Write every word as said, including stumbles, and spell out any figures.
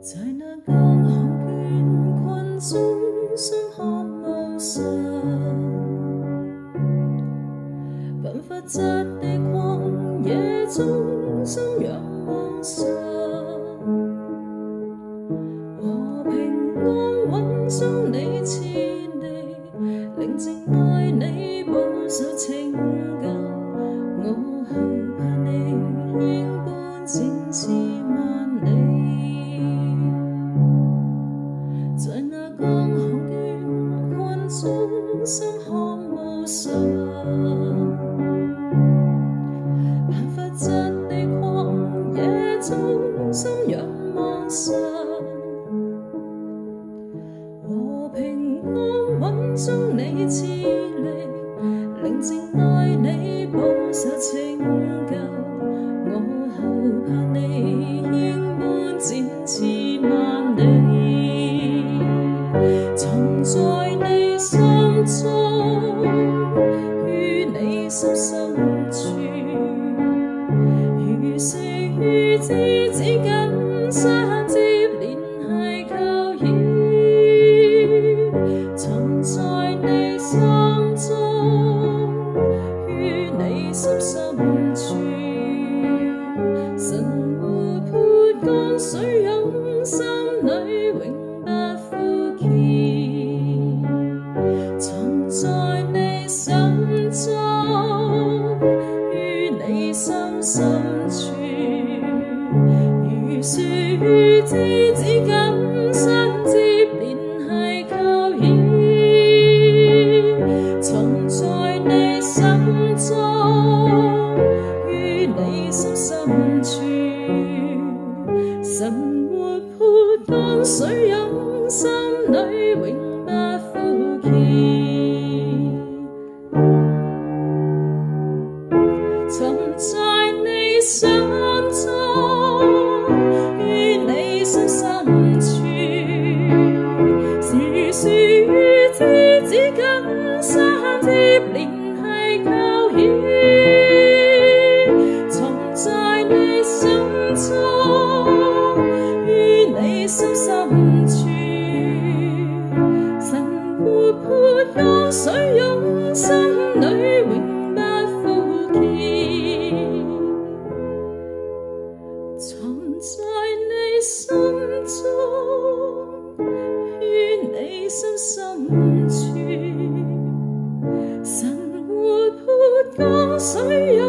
在那江河倦困中，心渴慕神。貧乏質地曠野中，心仰望神。和平安穩中你賜力，寧靜帶你保守拯救。我後怕你應般展翅萬里。在那江河倦困中，心渴慕神。貧乏質地曠野中，心仰望神。和平安穩中你賜力，寧靜帶你保守拯救。我後怕你應般展翅萬里。藏在你心中，於你心深處，如是於枝子緊相接連繫構繞。藏在你心中，於你心深處，神活潑江水湧心裏永不枯竭。藏在你心中，於你心深處，如樹於枝子緊相接連繫構繞。藏在你心中，於你心深處，神活潑江水湧心裏永不枯竭。藏在你心中，於你心深處，如樹於枝子緊相接連繫構繞。藏在你心中，於你心深處，神活潑江水湧心裏永不枯竭。藏在你心中，於你心深處，神活潑江水湧